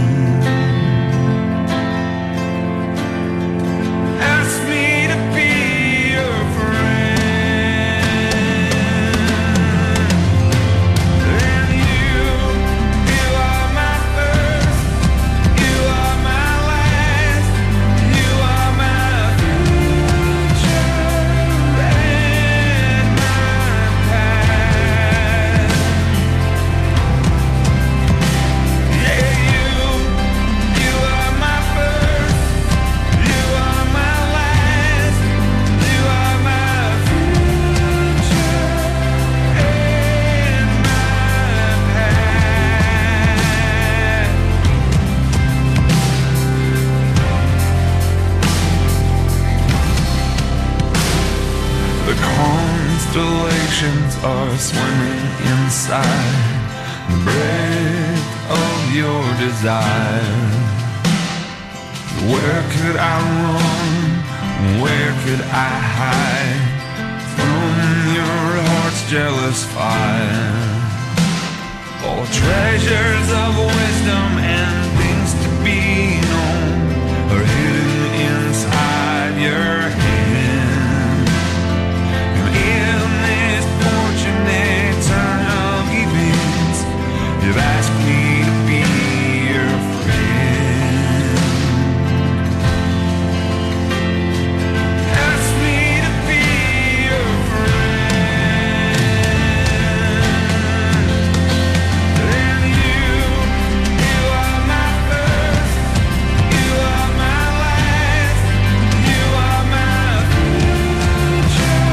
Constellations are swimming inside the breath of your desire. Where could I run? Where could I hide from your heart's jealous fire? All treasures of wisdom and things to be known are hidden inside your head. In this fortunate turn of events, you've asked me to be your friend. Asked me to be your friend. And you are my first, you are my last, you are my future.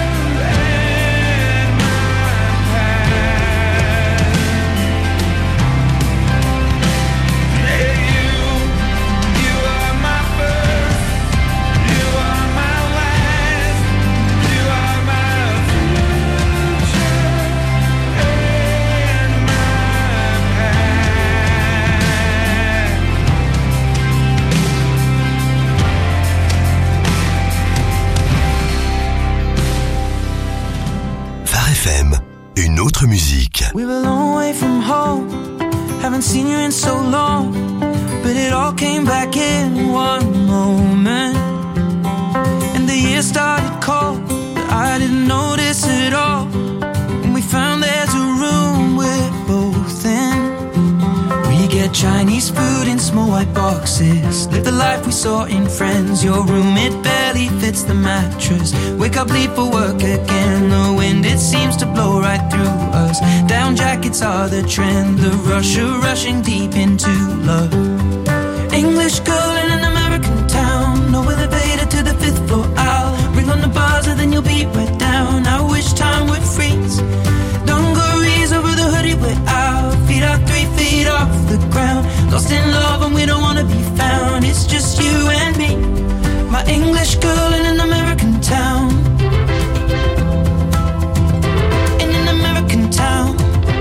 Une autre musique. We were a long way from home, haven't seen you in so long, but but it all came back in one moment. And the year started cold, but I didn't notice it all. And we found there's a room we're both in. We get Chinese food in small white boxes, live the life we saw in Friends. Your room, it barely fits the mattress. Wake up, leave for work again. The wind, it seems to blow right through us. Down jackets are the trend. The rushing deep into love. English girl in an American town, no elevator to the 5th floor. I'll ring on the buzzer, then you'll be right down. I wish time would freeze. Dungarees over the hoodie, we're out. Feet are 3 feet off the ground. Lost in love and we don't wanna be found. It's just you and me, my English girl in an American town. In an American town.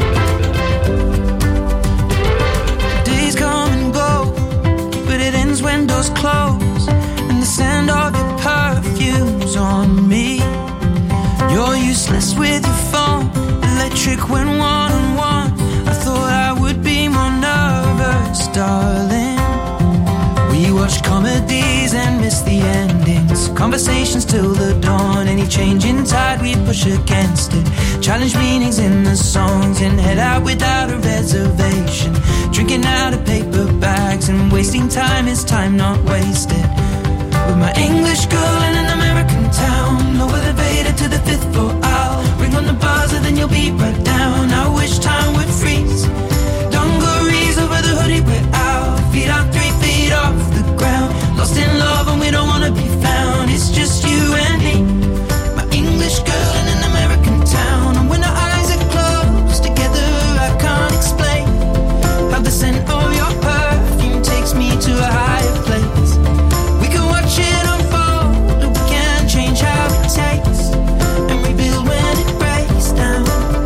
Days come and go, but it ends when doors close. And the scent of your perfume's on me. You're useless with your phone, electric when one-on-one. I thought I would be more nervous, darling. We watch comedies and miss the endings. Conversations till the dawn. Any change in tide, we push against it. Challenge meanings in the songs and head out without a reservation. Drinking out of paper bags and wasting time is time not wasted. With my English girl in an American town, no elevator to the 5th floor. I'll ring on the buzzer, then you'll be right down. I wish time would freeze. Dungarees over the hoodie, we're out. Feet are 3 feet off the ground. Lost in love and we don't wanna be found. It's just you and me, my English girl in an American town. And when our eyes are closed together, I can't explain how the scent of your perfume takes me to a higher place. We can watch it unfold, or we can change how it tastes and rebuild when it breaks down.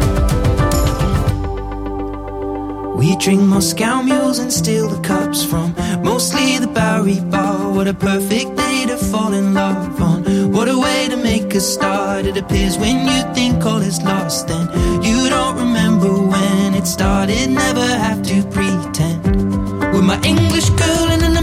We drink Moscow mules and steal the cups from mostly the Bowery Bar. What a perfect day to fall in love on. What a way to make a start. It appears when you think all is lost, then you don't remember when it started. Never have to pretend. With my English girl in an